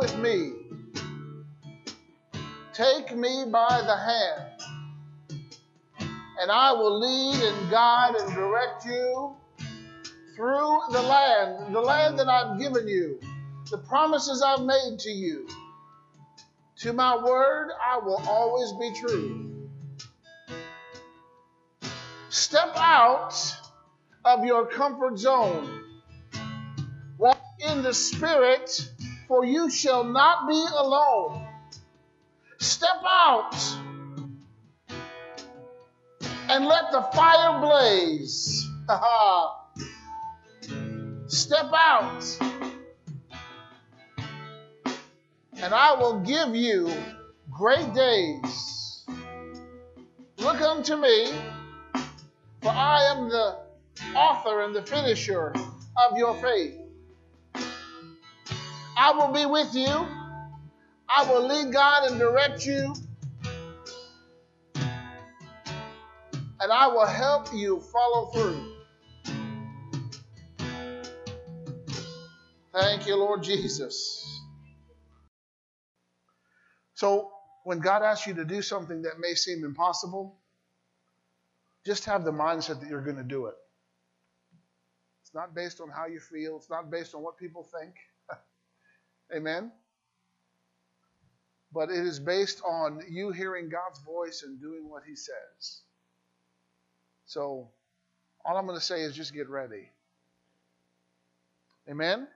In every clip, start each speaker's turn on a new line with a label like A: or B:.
A: with me. Take me by the hand, and I will lead and guide and direct you through the land that I've given you, the promises I've made to you. To my word, I will always be true. Step out of your comfort zone. Walk in the Spirit, for you shall not be alone. Step out and let the fire blaze. Step out, and I will give you great days. Look unto me, for I am the author and the finisher of your faith. I will be with you. I will lead, God, and direct you. And I will help you follow through. Thank you, Lord Jesus. So, when God asks you to do something that may seem impossible, just have the mindset that you're going to do it. It's not based on how you feel. It's not based on what people think. Amen? But it is based on you hearing God's voice and doing what He says. So, all I'm going to say is just get ready. Amen?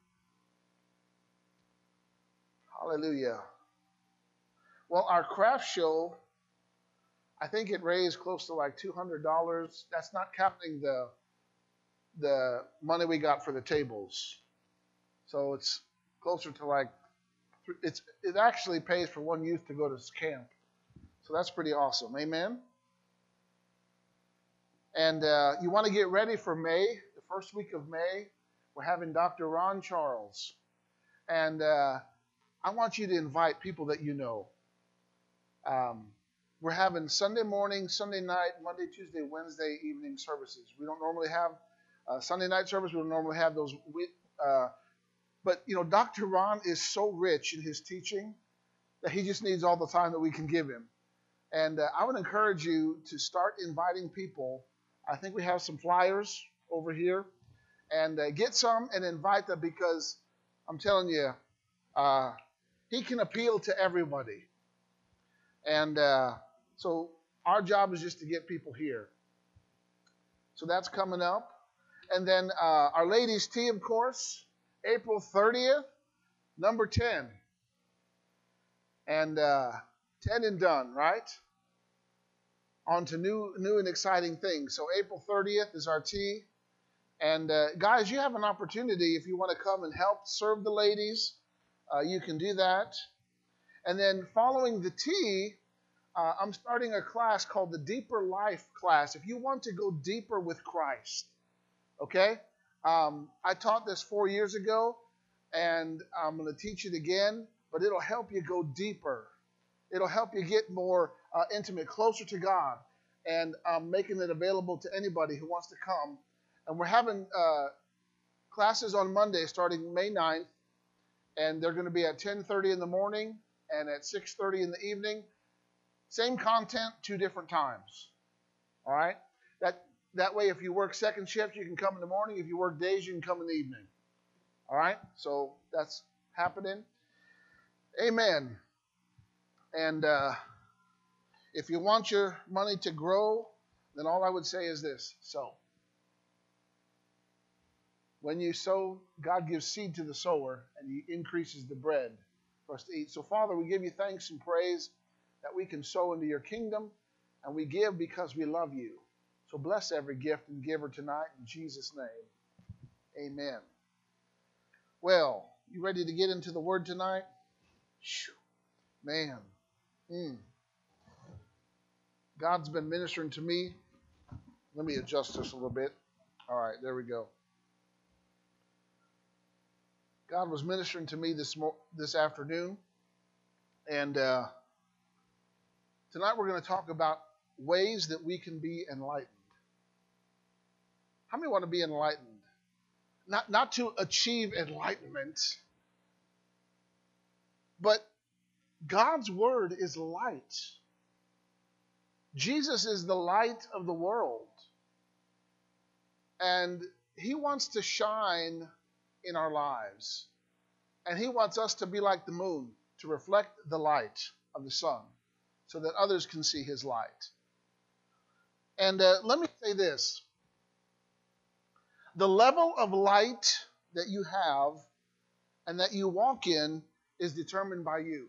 A: Hallelujah. Well, our craft show, I think it raised close to like $200. That's not counting the money we got for the tables. So it's closer to like, it actually pays for one youth to go to camp. So that's pretty awesome. Amen? And you want to get ready for May, the first week of May. We're having Dr. Ron Charles. And I want you to invite people that you know. We're having Sunday morning, Sunday night, Monday, Tuesday, Wednesday evening services. We don't normally have Sunday night service. We don't normally have those. But, you know, Dr. Ron is so rich in his teaching that he just needs all the time that we can give him. And I would encourage you to start inviting people. I think we have some flyers over here. And get some and invite them, because I'm telling you, he can appeal to everybody. And so our job is just to get people here. So that's coming up. And then our ladies' tea, of course, April 30th, number 10. And 10 and done, right? On to new and exciting things. So April 30th is our tea. And guys, you have an opportunity if you want to come and help serve the ladies. You can do that. And then following the tea, I'm starting a class called the Deeper Life class. If you want to go deeper with Christ, okay? I taught this 4 years ago, and I'm going to teach it again, but it'll help you go deeper. It'll help you get more intimate, closer to God, and I'm making it available to anybody who wants to come. And we're having classes on Monday starting May 9th, and they're going to be at 10:30 in the morning and at 6:30 in the evening. Same content, 2 different times. All right? That way, if you work second shift, you can come in the morning. If you work days, you can come in the evening. All right? So that's happening. Amen. And if you want your money to grow, then all I would say is this: sow. When you sow, God gives seed to the sower, and He increases the bread for us to eat. So, Father, we give you thanks and praise that we can sow into your kingdom, and we give because we love you. So bless every gift and giver tonight in Jesus' name. Amen. Well, you ready to get into the Word tonight? Man. God's been ministering to me. Let me adjust this a little bit. All right, there we go. God was ministering to me this afternoon, and tonight we're going to talk about ways that we can be enlightened. How many want to be enlightened? Not to achieve enlightenment, But God's word is light. Jesus is the light of the world. And he wants to shine in our lives. And he wants us to be like the moon, to reflect the light of the sun, so that others can see his light. And let me say this. The level of light that you have and that you walk in is determined by you.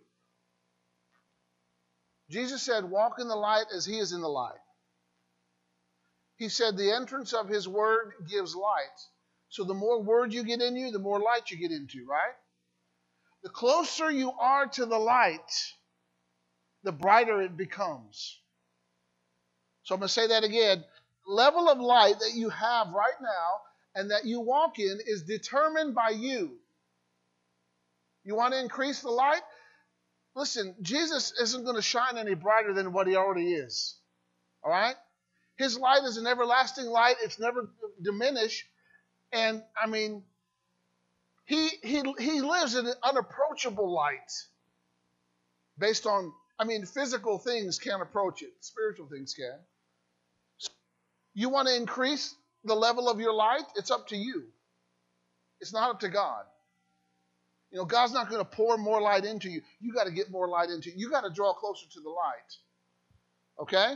A: Jesus said, walk in the light as he is in the light. He said the entrance of his word gives light. So the more word you get in you, the more light you get into, right? The closer you are to the light, the brighter it becomes. So I'm going to say that again. The level of light that you have right now and that you walk in is determined by you. You want to increase the light? Listen, Jesus isn't going to shine any brighter than what he already is. All right? His light is an everlasting light. It's never diminished. And, I mean, he lives in an unapproachable light. Based on, physical things can't approach it. Spiritual things can. So you want to increase the level of your light? It's up to you. It's not up to God. You know, God's not going to pour more light into you. You got to get more light into you. You got to draw closer to the light. Okay?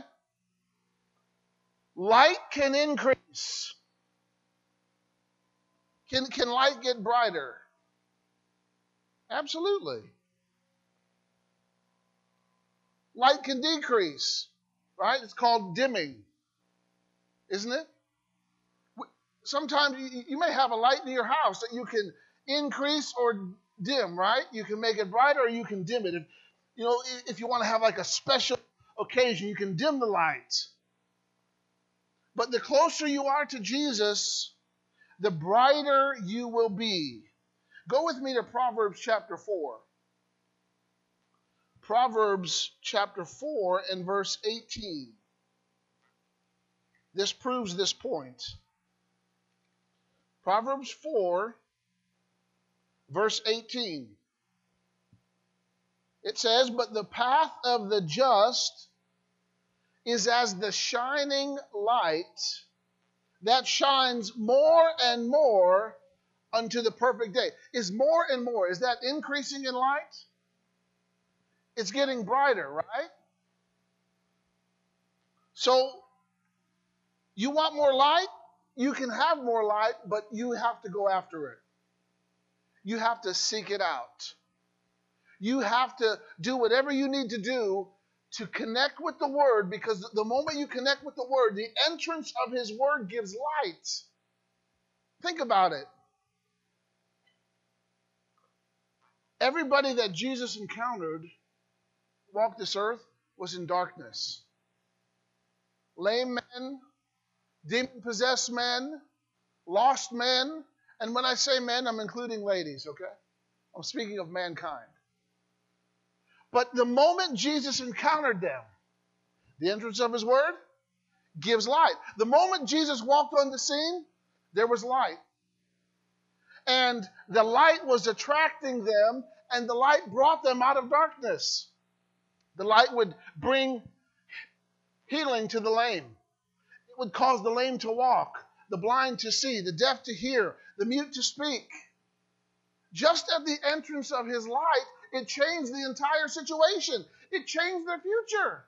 A: Light can increase. Can light get brighter? Absolutely. Light can decrease, right? It's called dimming, isn't it? Sometimes you may have a light in your house that you can increase or dim, right? You can make it brighter or you can dim it. If you want to have like a special occasion, you can dim the light. But the closer you are to Jesus, the brighter you will be. Go with me to Proverbs chapter 4. Proverbs chapter 4 and verse 18. This proves this point. Proverbs 4, verse 18. It says, but the path of the just is as the shining light that shines more and more unto the perfect day. Is more and more, is that increasing in light? It's getting brighter, right? So, you want more light? You can have more light, but you have to go after it. You have to seek it out. You have to do whatever you need to do to connect with the Word, because the moment you connect with the Word, the entrance of His Word gives light. Think about it. Everybody that Jesus encountered, walked this earth, was in darkness. Lame men, demon-possessed men, lost men, and when I say men, I'm including ladies, okay? I'm speaking of mankind. But the moment Jesus encountered them, the entrance of His Word gives light. The moment Jesus walked on the scene, there was light. And the light was attracting them, and the light brought them out of darkness. The light would bring healing to the lame. It would cause the lame to walk, the blind to see, the deaf to hear, the mute to speak. Just at the entrance of His light, it changed the entire situation. It changed their future.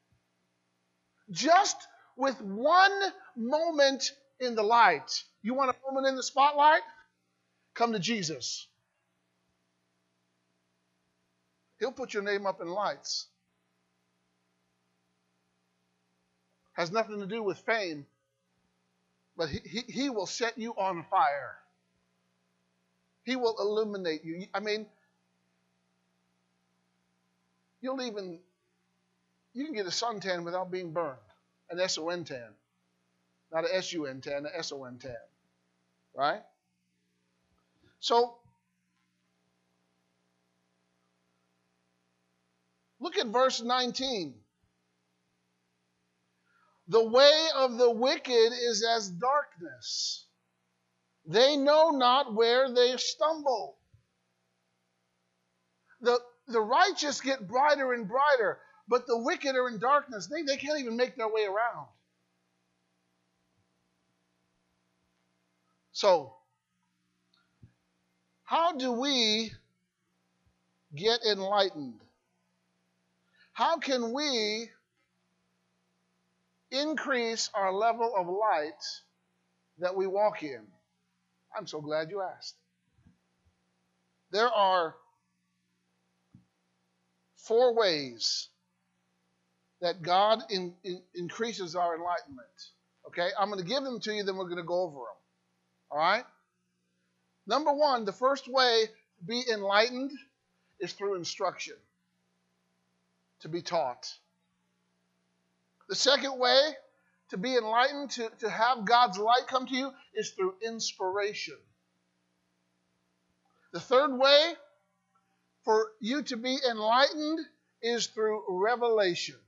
A: Just with one moment in the light. You want a moment in the spotlight? Come to Jesus. He'll put your name up in lights. Has nothing to do with fame, but he will set you on fire. He will illuminate you. You can get a suntan without being burned. An S-O-N tan. Not an S-U-N tan, an S-O-N tan. Right? So, look at verse 19. The way of the wicked is as darkness. They know not where they stumble. The righteous get brighter and brighter, but the wicked are in darkness. They can't even make their way around. So, how do we get enlightened? How can we increase our level of light that we walk in? I'm so glad you asked. There are 4 ways that God increases our enlightenment. Okay, I'm going to give them to you, then we're going to go over them. All right? Number 1, the first way to be enlightened is through instruction, to be taught. The second way to be enlightened, to have God's light come to you, is through inspiration. The third way for you to be enlightened is through revelation.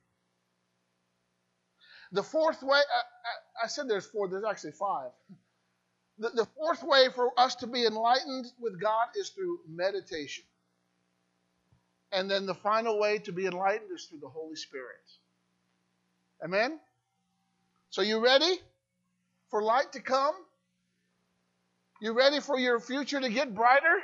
A: The fourth way, I said there's 4, there's actually 5. The fourth way for us to be enlightened with God is through meditation. And then the final way to be enlightened is through the Holy Spirit. Amen? So you ready for light to come? You ready for your future to get brighter?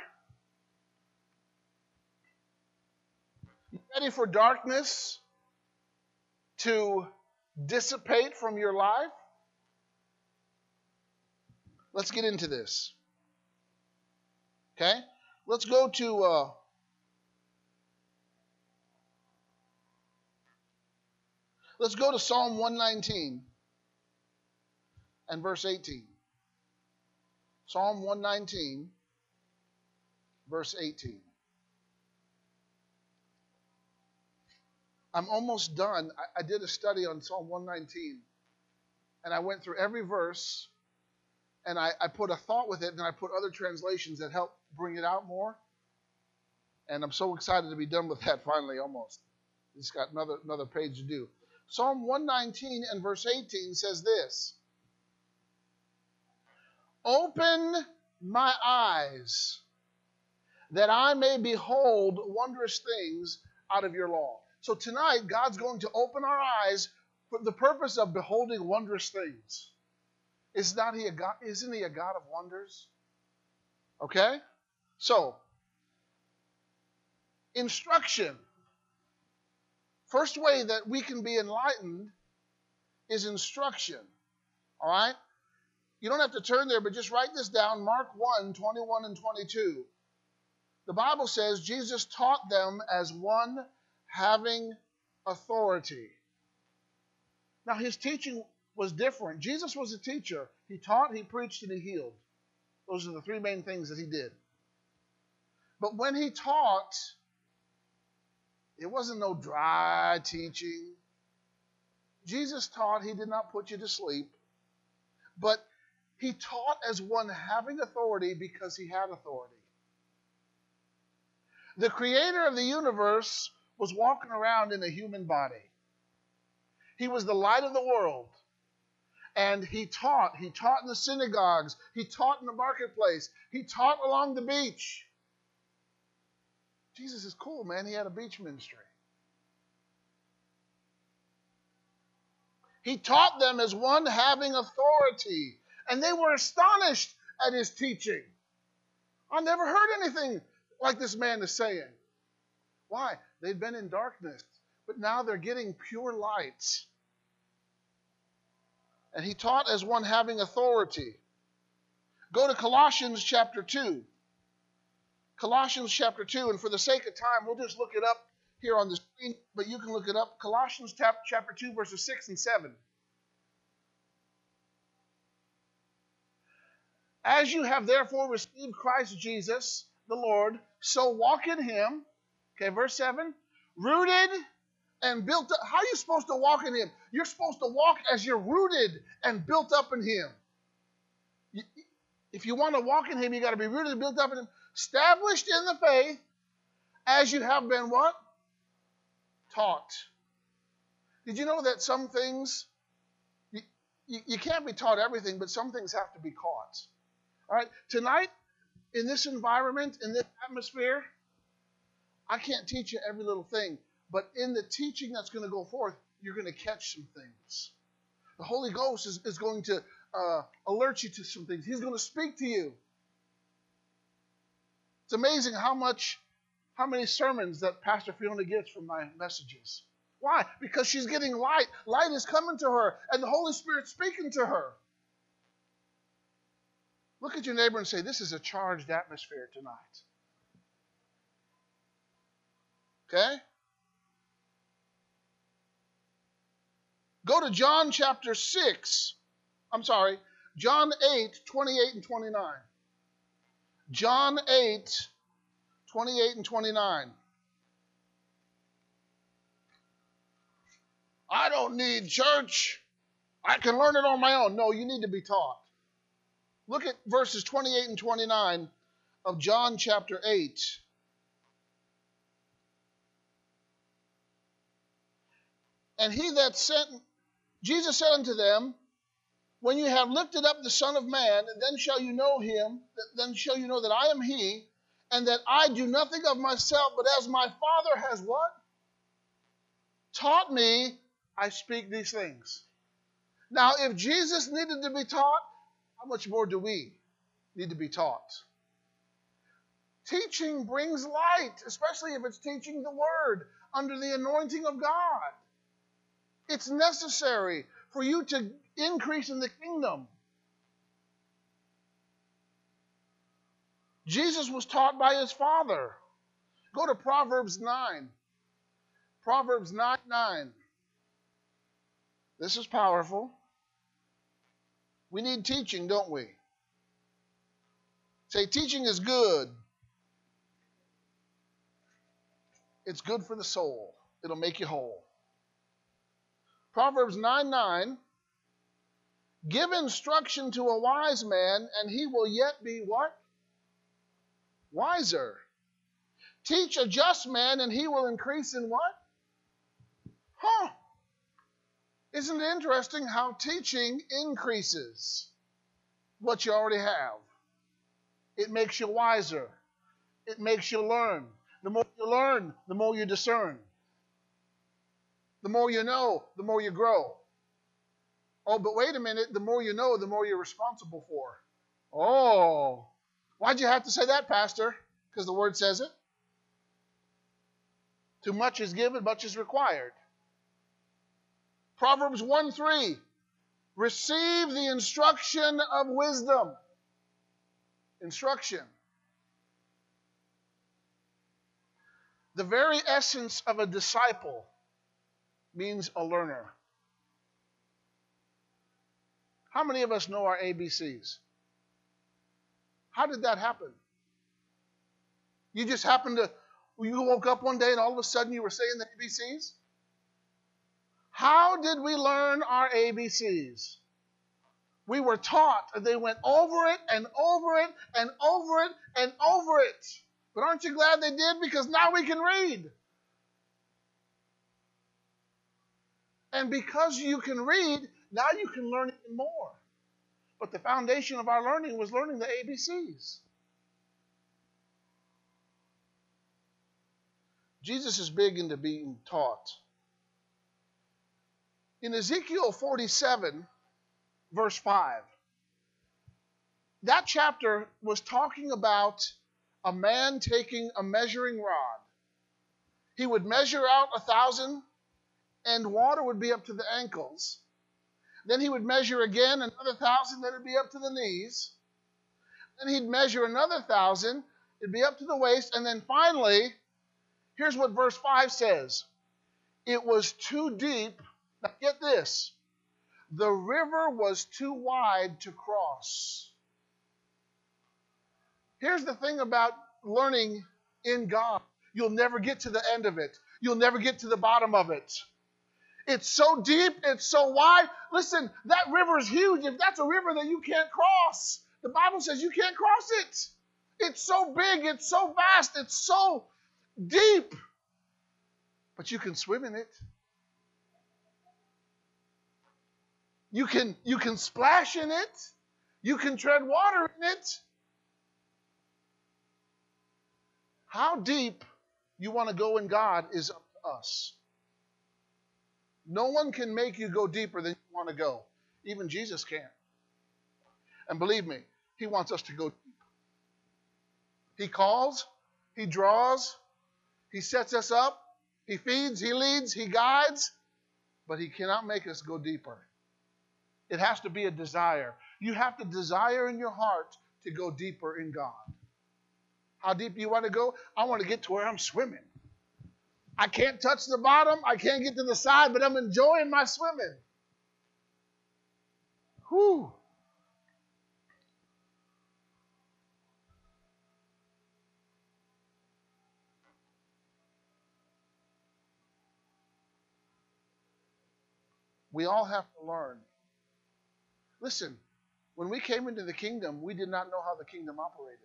A: You ready for darkness to dissipate from your life? Let's get into this. Okay? Let's go to Psalm 119 and verse 18. Psalm 119, verse 18. I'm almost done. I did a study on Psalm 119, and I went through every verse, and I put a thought with it, and I put other translations that help bring it out more. And I'm so excited to be done with that finally, almost. It's got another page to do. Psalm 119 and verse 18 says this: "Open my eyes, that I may behold wondrous things out of your law." So tonight, God's going to open our eyes for the purpose of beholding wondrous things. Isn't he a God of wonders? Okay? So, instruction. First way that we can be enlightened is instruction. All right? You don't have to turn there, but just write this down. Mark 1, 21 and 22. The Bible says Jesus taught them as one having authority. Now, his teaching was different. Jesus was a teacher. He taught, he preached, and he healed. Those are the 3 main things that he did. But when he taught, it wasn't no dry teaching. Jesus taught, he did not put you to sleep. But he taught as one having authority because he had authority. The creator of the universe was walking around in a human body. He was the light of the world. And he taught. He taught in the synagogues. He taught in the marketplace. He taught along the beach. Jesus is cool, man. He had a beach ministry. He taught them as one having authority. And they were astonished at his teaching. I never heard anything like this man is saying. Why? They'd been in darkness, but now they're getting pure light. And he taught as one having authority. Go to Colossians chapter 2. Colossians chapter 2, and for the sake of time, we'll just look it up here on the screen, but you can look it up. Colossians chapter 2, verses 6 and 7. "As you have therefore received Christ Jesus, the Lord, so walk in him." Okay, verse 7. "Rooted and built up." How are you supposed to walk in him? You're supposed to walk as you're rooted and built up in him. If you want to walk in him, you got to be rooted and built up in him. "Established in the faith, as you have been" what? Taught. Did you know that some things, you can't be taught everything, but some things have to be caught? All right, tonight, in this environment, in this atmosphere, I can't teach you every little thing, but in the teaching that's going to go forth, you're going to catch some things. The Holy Ghost is going to alert you to some things. He's going to speak to you. It's amazing how many sermons that Pastor Fiona gets from my messages. Why? Because she's getting light. Light is coming to her, and the Holy Spirit's speaking to her. Look at your neighbor and say, this is a charged atmosphere tonight. Okay? Go to John chapter 6. John 8, 28 and 29. John 8, 28 and 29. I don't need church. I can learn it on my own. No, you need to be taught. Look at verses 28 and 29 of John chapter 8. And he that sent, Jesus said unto them, when you have lifted up the Son of Man, then shall you know him, then shall you know that I am he, and that I do nothing of myself, but as my Father has what? Taught me, I speak these things. Now, if Jesus needed to be taught, how much more do we need to be taught? Teaching brings light, especially if it's teaching the Word under the anointing of God. It's necessary for you to increase in the kingdom. Jesus was taught by his Father. Go to Proverbs 9. Proverbs 9:9. This is powerful. We need teaching, don't we? Say, teaching is good. It's good for the soul. It'll make you whole. Proverbs 9:9. Give instruction to a wise man, and he will yet be what? Wiser. Teach a just man, and he will increase in what? Isn't it interesting how teaching increases what you already have? It makes you wiser. It makes you learn. The more you learn, the more you discern. The more you know, the more you grow. Oh, but wait a minute. The more you know, the more you're responsible for. Oh, why'd you have to say that, Pastor? Because the Word says it. Too much is given, much is required. Proverbs 1:3. Receive the instruction of wisdom. Instruction. The very essence of a disciple means a learner. How many of us know our ABCs? How did that happen? You just happened to, you woke up one day and all of a sudden you were saying the ABCs? How did we learn our ABCs? We were taught. They went over it and over it and over it and over it. But aren't you glad they did? Because now we can read. And because you can read, now you can learn even more. But the foundation of our learning was learning the ABCs. Jesus is big into being taught. In Ezekiel 47, verse 5, that chapter was talking about a man taking a measuring rod. He would measure out 1,000, and water would be up to the ankles. Then he would measure again another 1,000, then it'd be up to the knees. Then he'd measure another 1,000, it'd be up to the waist. And then finally, here's what verse 5 says. It was too deep. Now get this. The river was too wide to cross. Here's the thing about learning in God. You'll never get to the end of it. You'll never get to the bottom of it. It's so deep, it's so wide. Listen, that river is huge. If that's a river that you can't cross, the Bible says you can't cross it. It's so big, it's so vast, it's so deep. But you can swim in it. You can splash in it. You can tread water in it. How deep you want to go in God is up to us. No one can make you go deeper than you want to go. Even Jesus can't. And believe me, he wants us to go deep. He calls, he draws, he sets us up, he feeds, he leads, he guides, but he cannot make us go deeper. It has to be a desire. You have to desire in your heart to go deeper in God. How deep do you want to go? I want to get to where I'm swimming. I can't touch the bottom, I can't get to the side, but I'm enjoying my swimming. Whew. We all have to learn. Listen, when we came into the kingdom, we did not know how the kingdom operated.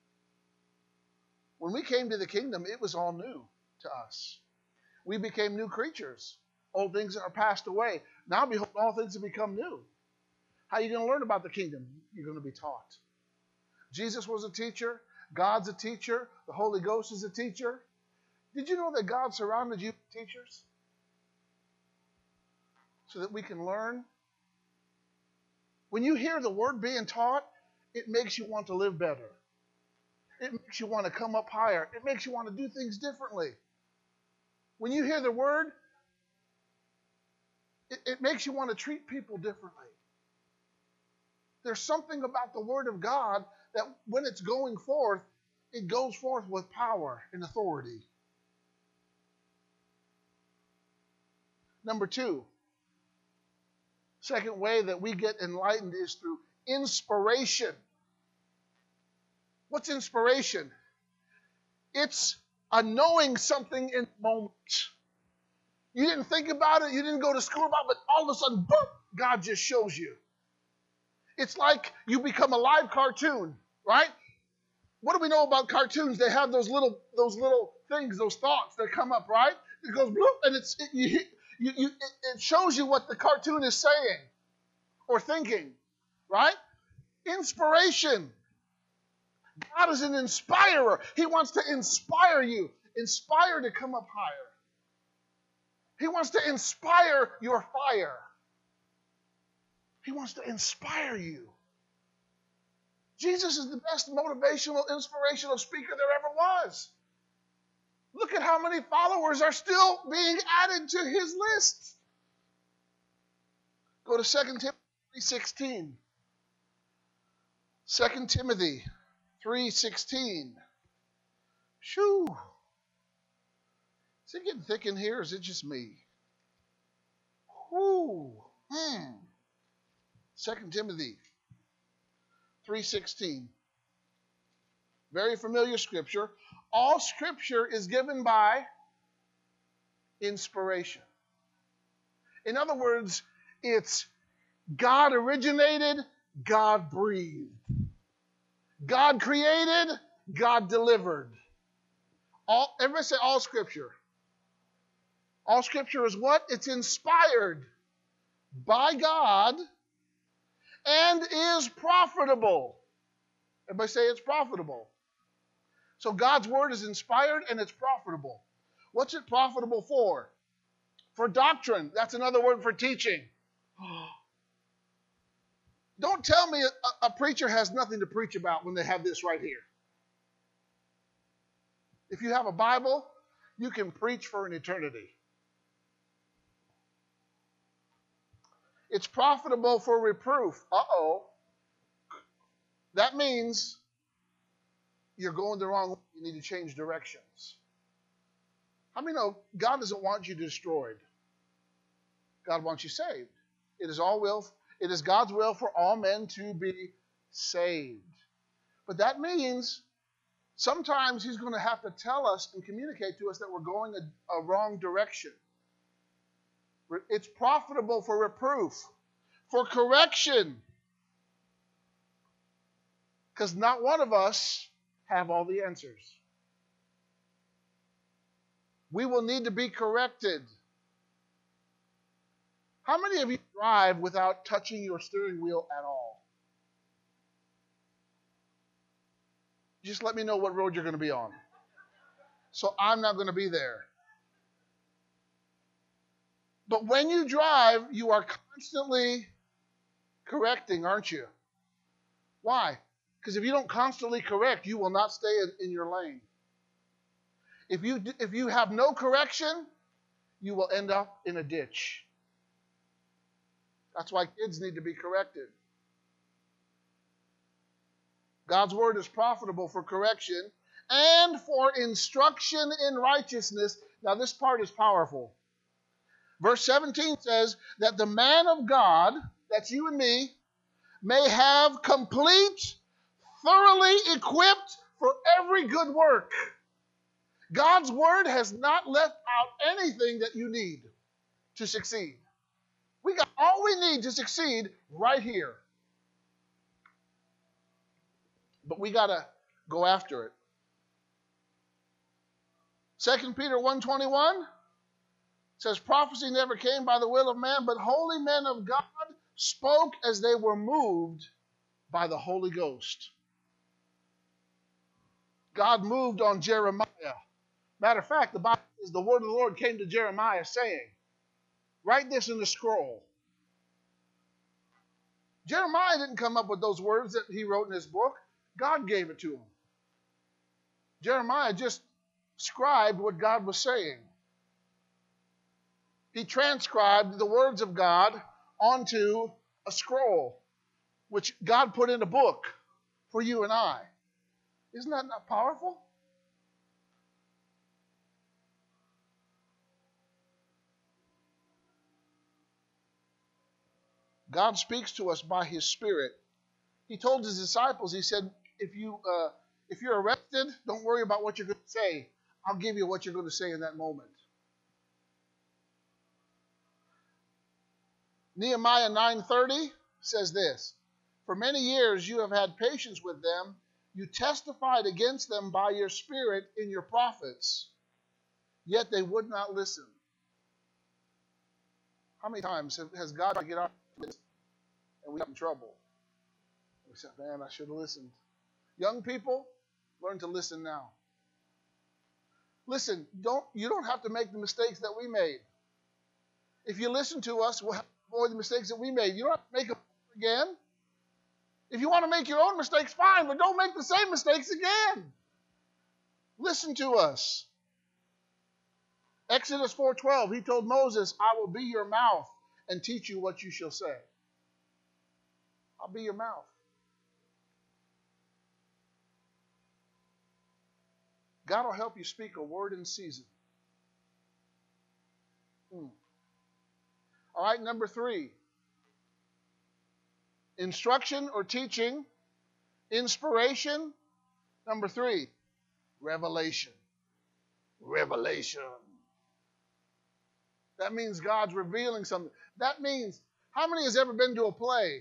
A: When we came to the kingdom, it was all new to us. We became new creatures. Old things are passed away. Now, behold, all things have become new. How are you going to learn about the kingdom? You're going to be taught. Jesus was a teacher. God's a teacher. The Holy Ghost is a teacher. Did you know that God surrounded you with teachers? So that we can learn. When you hear the word being taught, it makes you want to live better. It makes you want to come up higher. It makes you want to do things differently. When you hear the word, it makes you want to treat people differently. There's something about the word of God that when it's going forth, it goes forth with power and authority. Number two, second way that we get enlightened is through inspiration. What's inspiration? It's a knowing something in the moment. You didn't think about it, you didn't go to school about it, but all of a sudden, boom, God just shows you. It's like you become a live cartoon, right? What do we know about cartoons? They have those little things, those thoughts that come up, right? It goes bloop, and it shows you what the cartoon is saying or thinking, right? Inspiration. God is an inspirer. He wants to inspire you. Inspire to come up higher. He wants to inspire your fire. He wants to inspire you. Jesus is the best motivational, inspirational speaker there ever was. Look at how many followers are still being added to his list. Go to 2 Timothy 3:16. 2 Timothy 3:16. Shoo. Is it getting thick in here, or is it just me? Whoo. 2 Timothy 3:16. Very familiar scripture. All scripture is given by inspiration. In other words, it's God originated, God breathed. God created, God delivered. Everybody say all scripture. All scripture is what? It's inspired by God and is profitable. Everybody say it's profitable. So God's word is inspired and it's profitable. What's it profitable for? For doctrine. That's another word for teaching. Don't tell me a preacher has nothing to preach about when they have this right here. If you have a Bible, you can preach for an eternity. It's profitable for reproof. That means you're going the wrong way. You need to change directions. How many know God doesn't want you destroyed? God wants you saved. It is God's will for all men to be saved. But that means sometimes he's going to have to tell us and communicate to us that we're going a wrong direction. It's profitable for reproof, for correction. Because not one of us have all the answers. We will need to be corrected. How many of you drive without touching your steering wheel at all? Just let me know what road you're going to be on. so I'm not going to be there. But when you drive, you are constantly correcting, aren't you? Why? Because if you don't constantly correct, you will not stay in your lane. If you have no correction, you will end up in a ditch. That's why kids need to be corrected. God's word is profitable for correction and for instruction in righteousness. Now, this part is powerful. Verse 17 says that the man of God, that's you and me, may have complete, thoroughly equipped for every good work. God's word has not left out anything that you need to succeed. We got all we need to succeed right here. But we got to go after it. 2 Peter 1:21 says, prophecy never came by the will of man, but holy men of God spoke as they were moved by the Holy Ghost. God moved on Jeremiah. Matter of fact, the Bible says the word of the Lord came to Jeremiah saying, write this in the scroll. Jeremiah didn't come up with those words that he wrote in his book. God gave it to him. Jeremiah just scribed what God was saying. He transcribed the words of God onto a scroll, which God put in a book for you and I. Isn't that not powerful? God speaks to us by His Spirit. He told His disciples, He said, if you're arrested, don't worry about what you're going to say. I'll give you what you're going to say in that moment. Nehemiah 9:30 says this, for many years you have had patience with them. You testified against them by your Spirit in your prophets, yet they would not listen. How many times has God tried to get our attention and we got in trouble? We said, man, I should have listened. Young people, learn to listen now. Listen, you don't have to make the mistakes that we made. If you listen to us, we'll avoid the mistakes that we made. You don't have to make them again. If you want to make your own mistakes, fine, but don't make the same mistakes again. Listen to us. Exodus 4:12, He told Moses, I will be your mouth and teach you what you shall say. I'll be your mouth. God will help you speak a word in season. All right, number 3. Instruction or teaching. Inspiration. Number 3. Revelation. Revelation. That means God's revealing something. That means, how many has ever been to a play?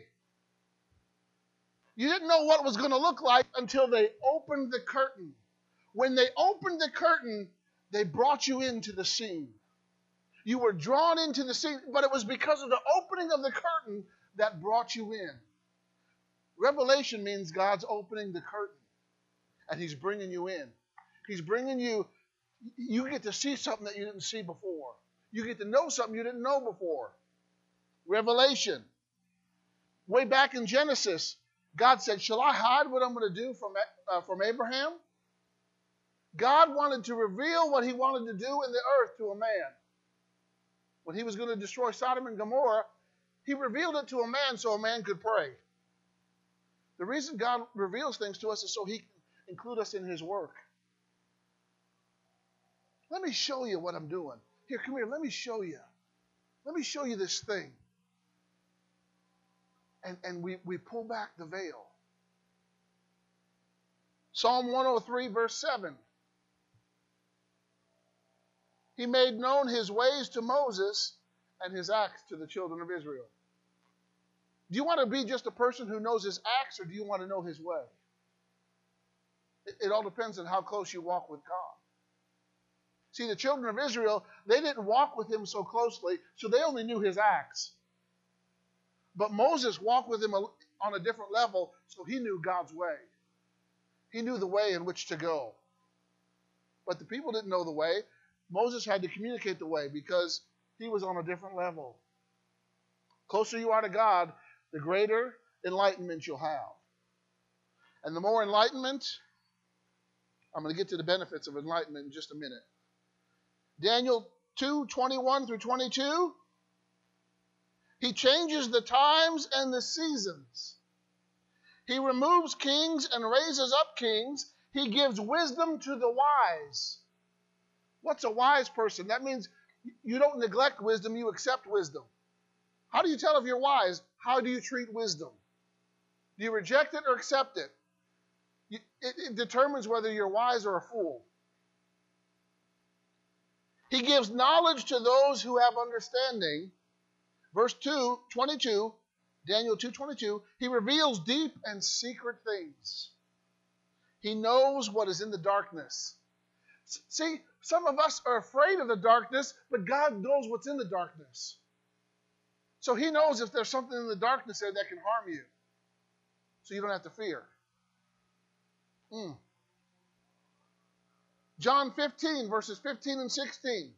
A: You didn't know what it was going to look like until they opened the curtain. When they opened the curtain, they brought you into the scene. You were drawn into the scene, but it was because of the opening of the curtain that brought you in. Revelation means God's opening the curtain, and He's bringing you in. He's bringing you, you get to see something that you didn't see before. You get to know something you didn't know before. Revelation. Way back in Genesis, God said, shall I hide what I'm going to do from Abraham? God wanted to reveal what He wanted to do in the earth to a man. When He was going to destroy Sodom and Gomorrah, He revealed it to a man so a man could pray. The reason God reveals things to us is so He can include us in His work. Let me show you what I'm doing. Here, come here, let me show you. Let me show you this thing. And we pull back the veil. Psalm 103, verse 7. He made known His ways to Moses and His acts to the children of Israel. Do you want to be just a person who knows His acts, or do you want to know His way? It all depends on how close you walk with God. See, the children of Israel, they didn't walk with Him so closely, so they only knew His acts. But Moses walked with Him on a different level, so he knew God's way. He knew the way in which to go. But the people didn't know the way. Moses had to communicate the way because he was on a different level. Closer you are to God, the greater enlightenment you'll have. And the more enlightenment, I'm going to get to the benefits of enlightenment in just a minute. Daniel 2:21 through 22. He changes the times and the seasons. He removes kings and raises up kings. He gives wisdom to the wise. What's a wise person? That means you don't neglect wisdom, you accept wisdom. How do you tell if you're wise? How do you treat wisdom? Do you reject it or accept it? It determines whether you're wise or a fool. He gives knowledge to those who have understanding. Verse 22, Daniel 2:22, he reveals deep and secret things. He knows what is in the darkness. See, some of us are afraid of the darkness, but God knows what's in the darkness. So he knows if there's something in the darkness there that can harm you. So you don't have to fear. John 15, verses 15 and 16.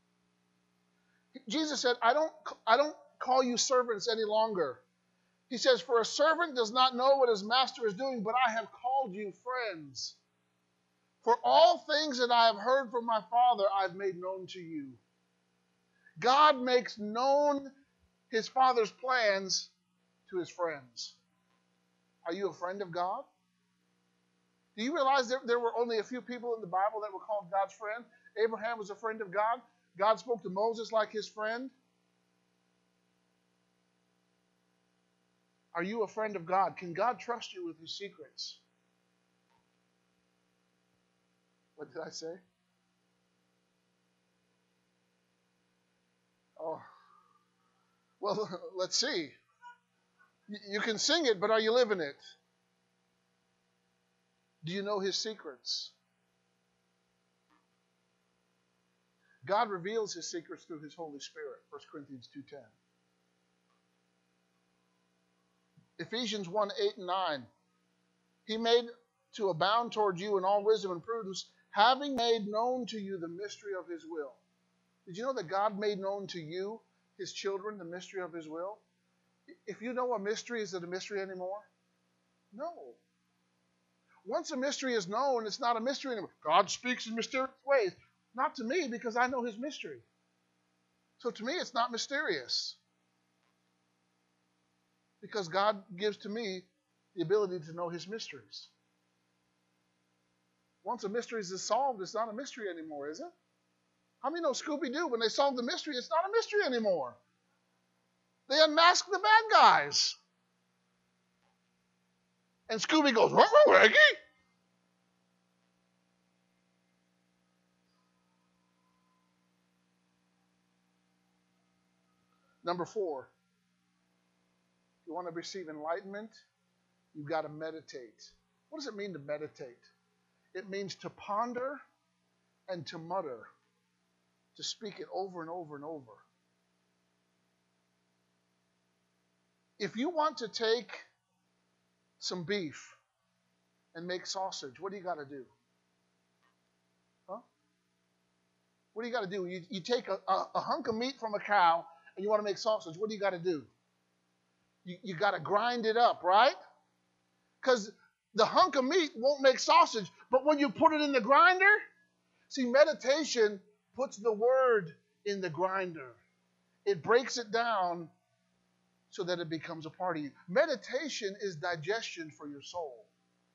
A: Jesus said, I don't call you servants any longer. He says, for a servant does not know what his master is doing, but I have called you friends. For all things that I have heard from my Father, I've made known to you. God makes known his Father's plans to his friends. Are you a friend of God? Do you realize there were only a few people in the Bible that were called God's friend? Abraham was a friend of God. God spoke to Moses like his friend. Are you a friend of God? Can God trust you with his secrets? What did I say? Oh, well, let's see. You can sing it, but are you living it? Do you know his secrets? God reveals his secrets through his Holy Spirit, 1 Corinthians 2:10. Ephesians 1:8 and 9. He made to abound toward you in all wisdom and prudence, having made known to you the mystery of his will. Did you know that God made known to you, his children, the mystery of his will? If you know a mystery, is it a mystery anymore? No. Once a mystery is known, it's not a mystery anymore. God speaks in mysterious ways. Not to me, because I know his mystery. So to me, it's not mysterious. Because God gives to me the ability to know his mysteries. Once a mystery is solved, it's not a mystery anymore, is it? How many know Scooby-Doo, when they solve the mystery, it's not a mystery anymore. They unmask the bad guys. And Scooby goes, Reggie? Number 4, if you want to receive enlightenment, you've got to meditate. What does it mean to meditate? It means to ponder and to mutter, to speak it over and over and over. If you want to take some beef and make sausage, what do you got to do? Huh? What do you got to do? You take a hunk of meat from a cow and you want to make sausage. What do you got to do? You got to grind it up, right? Because the hunk of meat won't make sausage, but when you put it in the grinder, see, meditation puts the word in the grinder. It breaks it down so that it becomes a part of you. Meditation is digestion for your soul.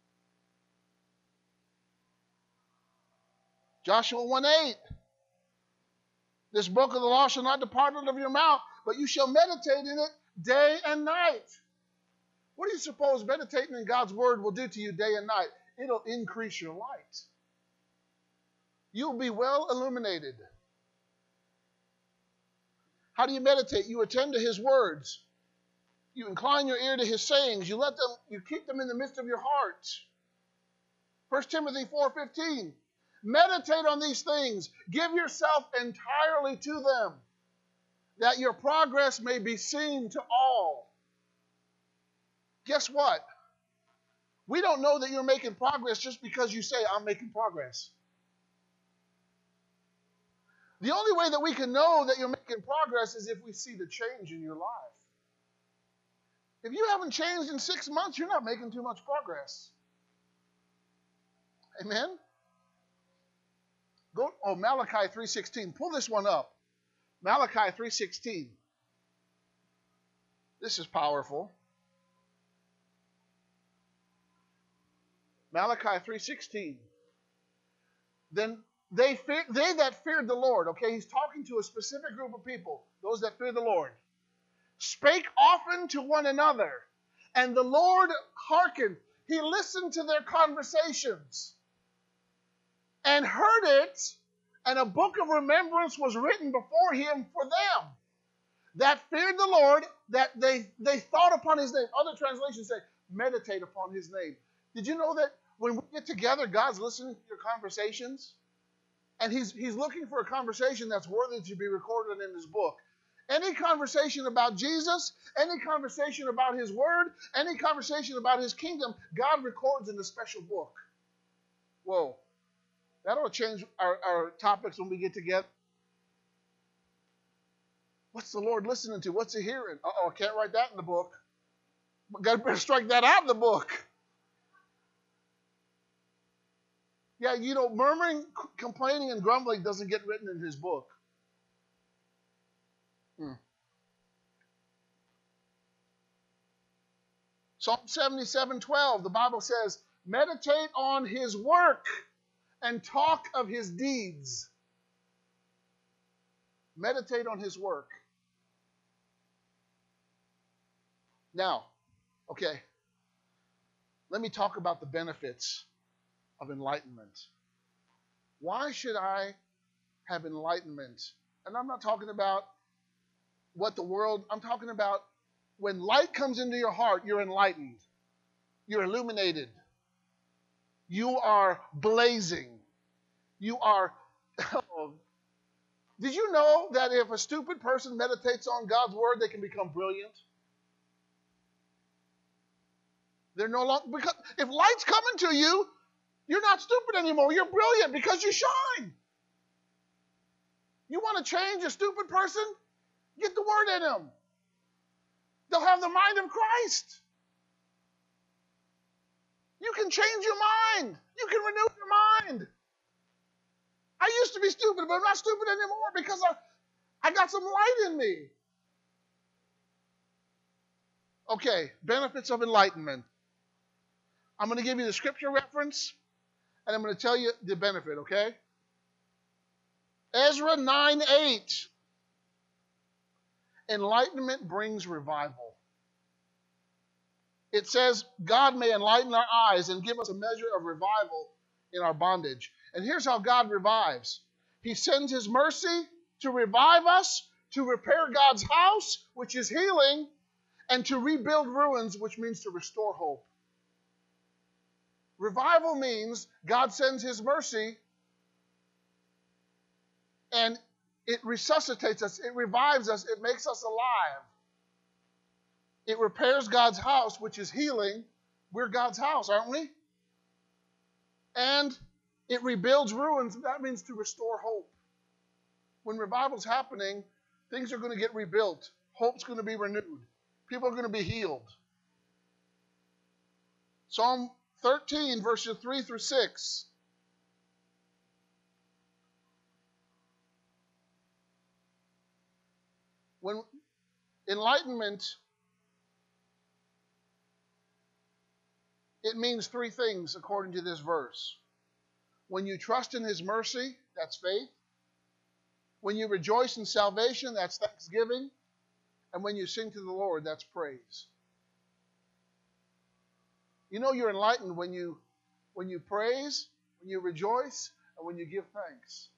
A: Joshua 1:8. This book of the law shall not depart out of your mouth, but you shall meditate in it day and night. What do you suppose meditating in God's word will do to you day and night? It'll increase your light. You'll be well illuminated. How do you meditate? You attend to his words. You incline your ear to his sayings. You keep them in the midst of your heart. 1 Timothy 4:15. Meditate on these things. Give yourself entirely to them, that your progress may be seen to all. Guess what? We don't know that you're making progress just because you say, I'm making progress. The only way that we can know that you're making progress is if we see the change in your life. If you haven't changed in 6 months, you're not making too much progress. Amen? Malachi 3:16. Pull this one up. Malachi 3:16. This is powerful. Malachi 3:16. Then they that feared the Lord, okay, he's talking to a specific group of people, those that fear the Lord, spake often to one another, and the Lord hearkened. He listened to their conversations and heard it, and a book of remembrance was written before him for them that feared the Lord, that they thought upon his name. Other translations say, meditate upon his name. Did you know that when we get together, God's listening to your conversations? And he's looking for a conversation that's worthy to be recorded in his book. Any conversation about Jesus, any conversation about his word, any conversation about his kingdom, God records in a special book. Whoa. That'll change our topics when we get together. What's the Lord listening to? What's he hearing? Uh-oh, I can't write that in the book. Got to strike that out of the book. Yeah, you know, murmuring, complaining, and grumbling doesn't get written in his book. Psalm 77:12, the Bible says, meditate on his work and talk of his deeds. Meditate on his work. Now, okay, let me talk about the benefits of enlightenment. Why should I have enlightenment? And I'm not talking about I'm talking about when light comes into your heart, you're enlightened. You're illuminated. You are blazing. You are... Did you know that if a stupid person meditates on God's word, they can become brilliant? They're no longer... Because if light's coming to you, you're not stupid anymore. You're brilliant because you shine. You want to change a stupid person? Get the word in them. They'll have the mind of Christ. You can change your mind. You can renew your mind. I used to be stupid, but I'm not stupid anymore because I got some light in me. Okay, benefits of enlightenment. I'm going to give you the scripture reference, and I'm going to tell you the benefit, okay? Ezra 9:8. Enlightenment brings revival. It says, God may enlighten our eyes and give us a measure of revival in our bondage. And here's how God revives. He sends his mercy to revive us, to repair God's house, which is healing, and to rebuild ruins, which means to restore hope. Revival means God sends his mercy and it resuscitates us, it revives us, it makes us alive. It repairs God's house, which is healing. We're God's house, aren't we? And it rebuilds ruins. That means to restore hope. When revival's happening, things are going to get rebuilt. Hope's going to be renewed. People are going to be healed. Psalm 13, verses 3 through 6. When enlightenment, it means three things according to this verse. When you trust in his mercy, that's faith. When you rejoice in salvation, that's thanksgiving. And when you sing to the Lord, that's praise. You know you're enlightened when you praise, when you rejoice, and when you give thanks.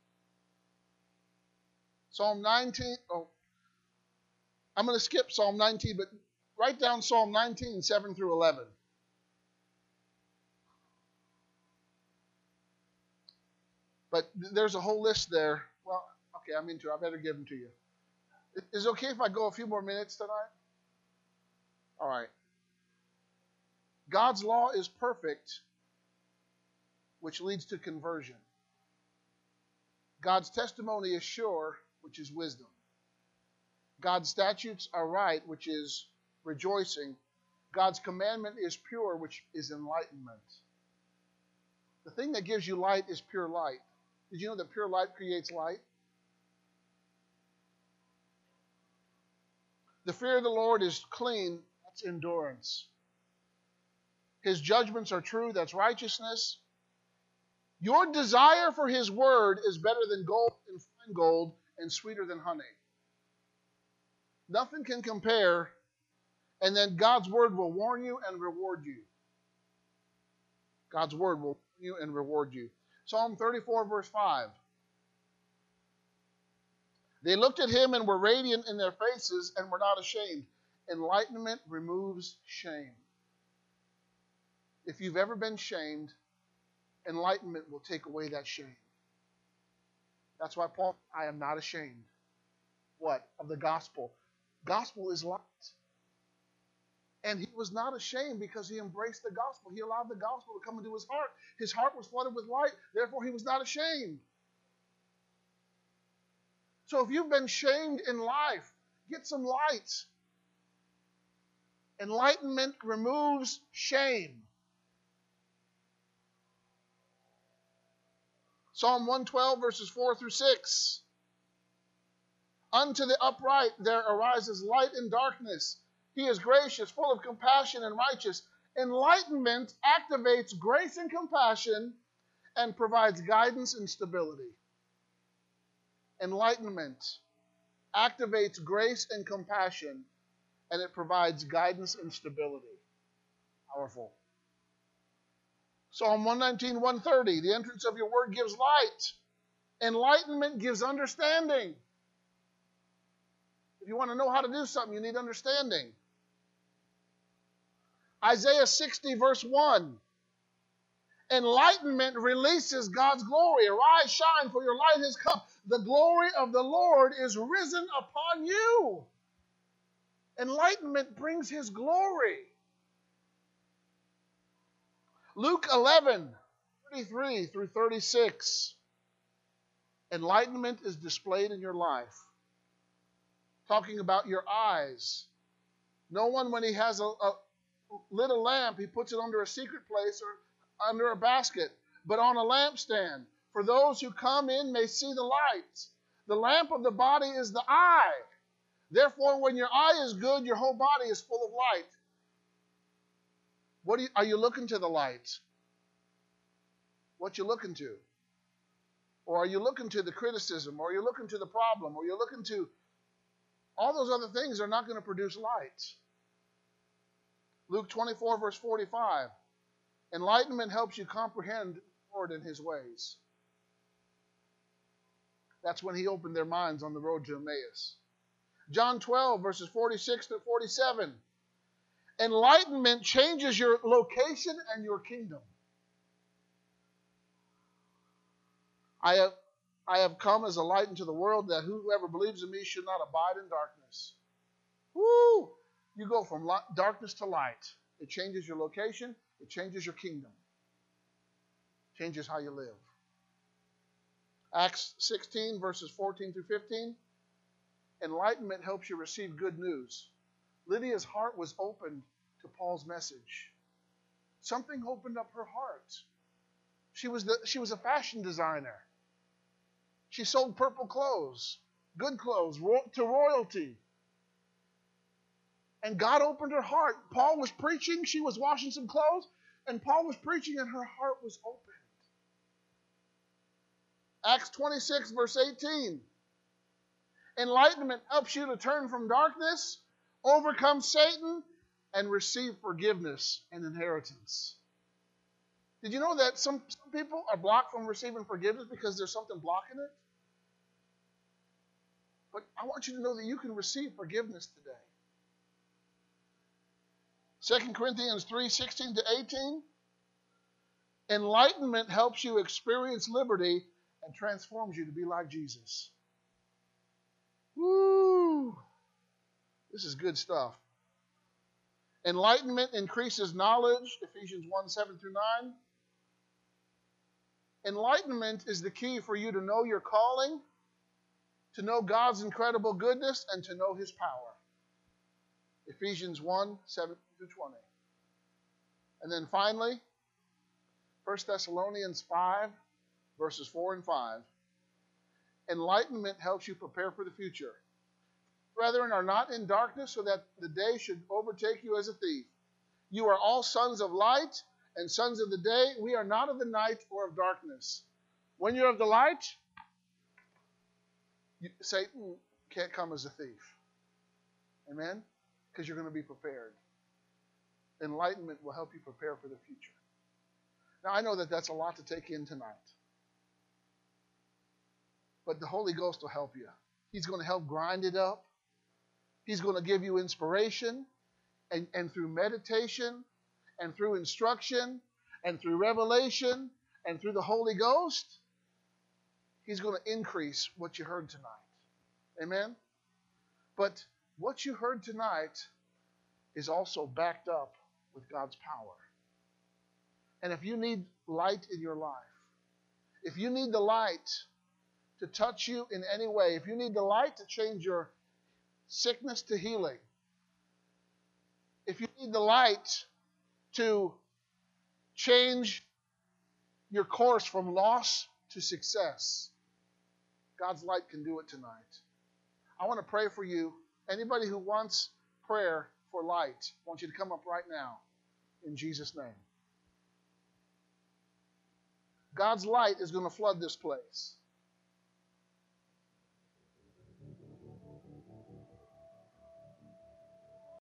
A: Psalm 19, I'm going to skip Psalm 19, but write down Psalm 19, 7 through 11. But there's a whole list there. Well, okay, I'm into it. I better give them to you. Is it okay if I go a few more minutes tonight? All right. God's law is perfect, which leads to conversion. God's testimony is sure, which is wisdom. God's statutes are right, which is rejoicing. God's commandment is pure, which is enlightenment. The thing that gives you light is pure light. Did you know that pure light creates light? The fear of the Lord is clean, that's endurance. His judgments are true, that's righteousness. Your desire for His word is better than gold and fine gold and sweeter than honey. Nothing can compare, and then God's word will warn you and reward you. God's word will warn you and reward you. Psalm 34, verse 5. They looked at Him and were radiant in their faces and were not ashamed. Enlightenment removes shame. If you've ever been shamed, enlightenment will take away that shame. That's why Paul, I am not ashamed. What? Of the gospel. Gospel is light. And he was not ashamed because he embraced the gospel. He allowed the gospel to come into his heart. His heart was flooded with light. Therefore, he was not ashamed. So if you've been shamed in life, get some light. Enlightenment removes shame. Psalm 112, verses 4 through 6. Unto the upright there arises light in darkness. He is gracious, full of compassion and righteous. Enlightenment activates grace and compassion and provides guidance and stability. Enlightenment activates grace and compassion, and it provides guidance and stability. Powerful. Psalm 119, 130. The entrance of your word gives light. Enlightenment gives understanding. If you want to know how to do something, you need understanding. Isaiah 60, verse 1. Enlightenment releases God's glory. Arise, shine, for your light has come. The glory of the Lord is risen upon you. Enlightenment brings His glory. Luke 11, 33 through 36. Enlightenment is displayed in your life. Talking about your eyes. No one, when he has lit a lamp, he puts it under a secret place or under a basket, but on a lampstand, for those who come in may see the light. The lamp of the body is the eye. Therefore, when your eye is good, your whole body is full of light. Are you looking to the light? What you looking to? Or are you looking to the criticism? Or are you looking to the problem? Or are you looking to all those other things are not going to produce light. Luke 24, verse 45. Enlightenment helps you comprehend the Lord and His ways. That's when He opened their minds on the road to Emmaus. John 12, verses 46 to 47. Enlightenment changes your location and your kingdom. I have come as a light into the world, that whoever believes in me should not abide in darkness. Woo! You go from darkness to light. It changes your location. It changes your kingdom. It changes how you live. Acts 16, verses 14 through 15. Enlightenment helps you receive good news. Lydia's heart was opened to Paul's message. Something opened up her heart. She was a fashion designer. She sold purple clothes, good clothes, to royalty. And God opened her heart. Paul was preaching, she was washing some clothes, and Paul was preaching, and her heart was opened. Acts 26, verse 18. Enlightenment helps you to turn from darkness, overcome Satan, and receive forgiveness and inheritance. Did you know that some people are blocked from receiving forgiveness because there's something blocking it? But I want you to know that you can receive forgiveness today. 2 Corinthians 3, 16 to 18. Enlightenment helps you experience liberty and transforms you to be like Jesus. Woo! This is good stuff. Enlightenment increases knowledge, Ephesians 1, 7 through 9. Enlightenment is the key for you to know your calling, to know God's incredible goodness, and to know His power. Ephesians 1, 7 through 20. And then finally, 1 Thessalonians 5, verses 4 and 5. Enlightenment helps you prepare for the future. Brethren, are not in darkness, so that the day should overtake you as a thief. You are all sons of light and sons of the day. We are not of the night or of darkness. When you're of the light, Satan can't come as a thief. Amen? Because you're going to be prepared. Enlightenment will help you prepare for the future. Now, I know that that's a lot to take in tonight. But the Holy Ghost will help you. He's going to help grind it up. He's going to give you inspiration. And through meditation, and through instruction, and through revelation, and through the Holy Ghost, He's going to increase what you heard tonight. Amen? But what you heard tonight is also backed up with God's power. And if you need light in your life, if you need the light to touch you in any way, if you need the light to change your sickness to healing, if you need the light to change your course from loss to success, God's light can do it tonight. I want to pray for you. Anybody who wants prayer for light, I want you to come up right now in Jesus' name. God's light is going to flood this place.